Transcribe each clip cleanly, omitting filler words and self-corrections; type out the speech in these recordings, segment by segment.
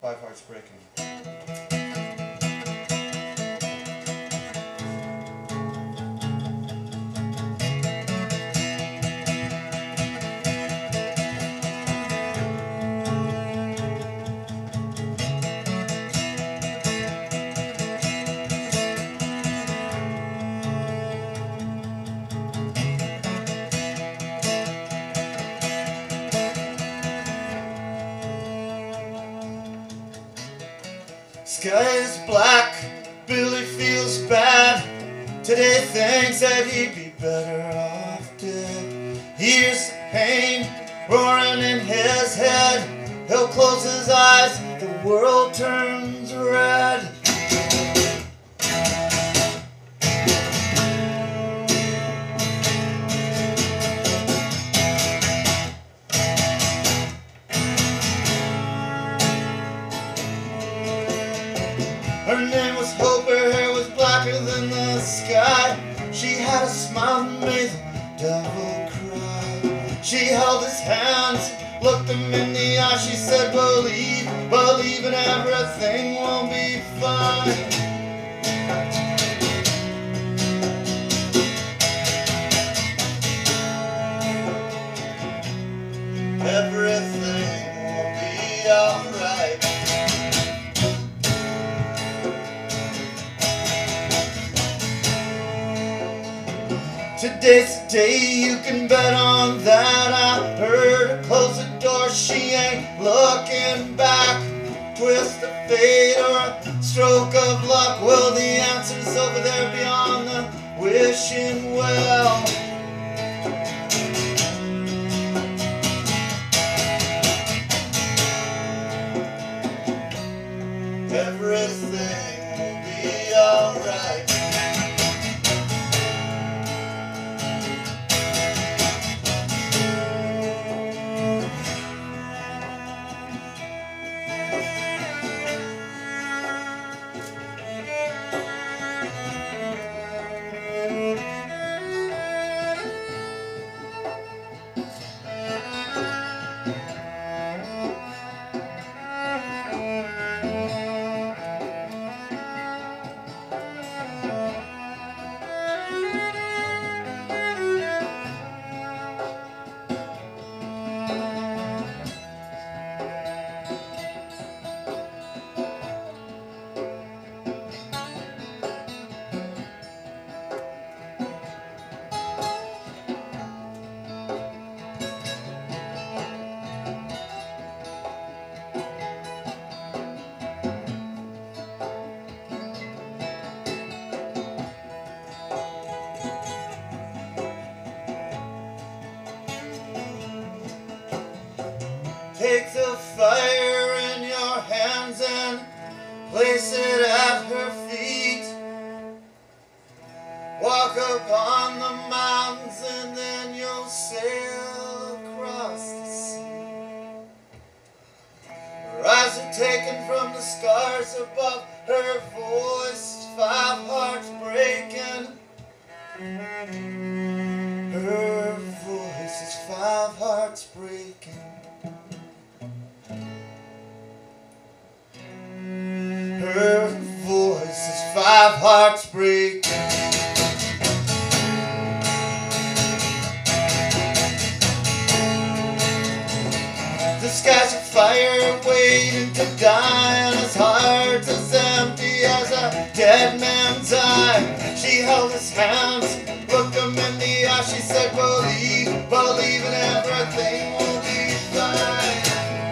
Five Hearts Breaking. Sky is black, Billy feels bad. Today thinks that he'd be better off dead. Hears the pain roaring in his head. He'll close his eyes, the world turns red. Her name was Hope, her hair was blacker than the sky. She had a smile that made the devil cry. She held his hands, looked him in the eye. She said, believe, believe and everything will be fine. Everything will be alright. Today's the day, you can bet on that. I heard her close the door, she ain't looking back. Twist of fate or a stroke of luck. Well, the answer's over there beyond the wishing well. Everything will be alright. Take the fire in your hands and place it at her feet. Walk upon the mountains and then you'll sail across the sea. Her eyes are taken from the scars above her voice, 5 hearts breaking. Her voice is 5 hearts breaking. Her voice is 5 hearts breaking. The sky's afire waiting to die, and his heart's as empty as a dead man's eye. She held his hands, looked him in the eye. She said, believe, believe and everything will be fine.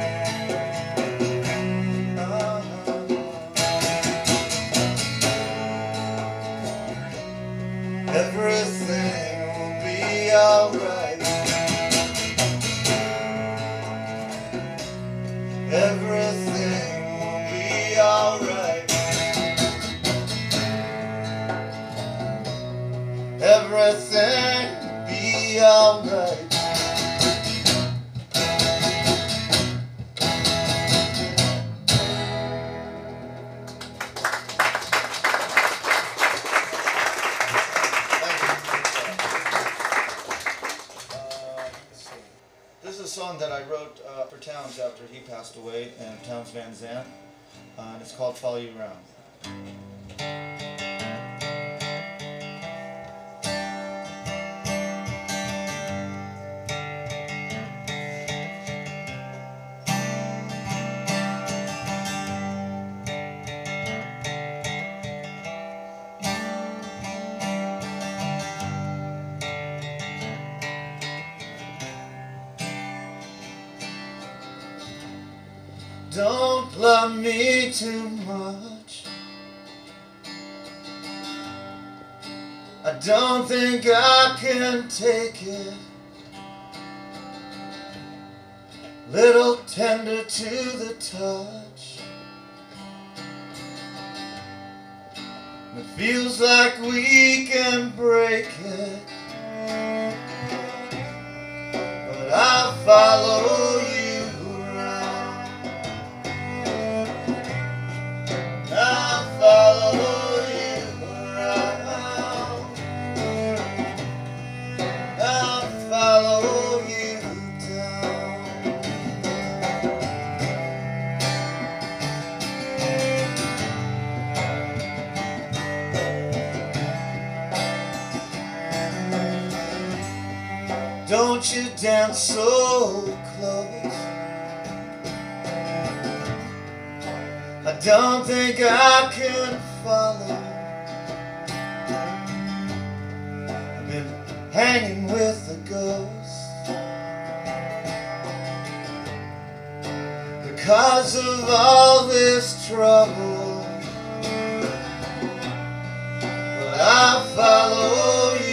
Everything will be alright. Everything will be alright. Everything will be alright. passed away, and Townes Van Zandt, and it's called Follow You Around. Don't love me too much. I don't think I can take it. Little tender to the touch. It feels like we can break it, but I follow you. Don't you dance so close. I don't think I can follow. I've been hanging with the ghost because of all this trouble, but I follow you.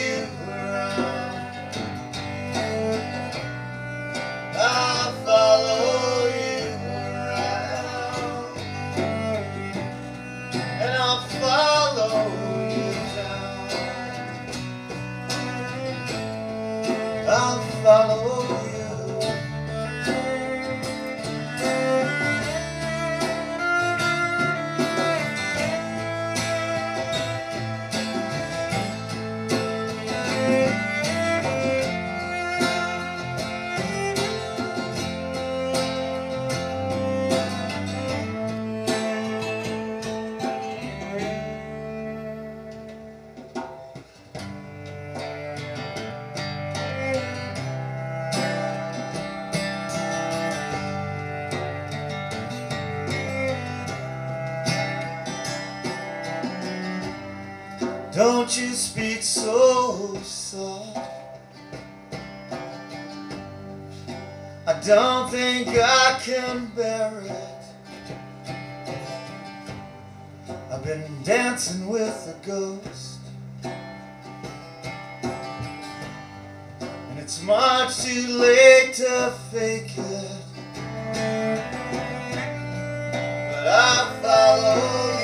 I'll follow you. Don't you speak so soft. I don't think I can bear it. I've been dancing with a ghost, and it's much too late to fake it, but I follow you.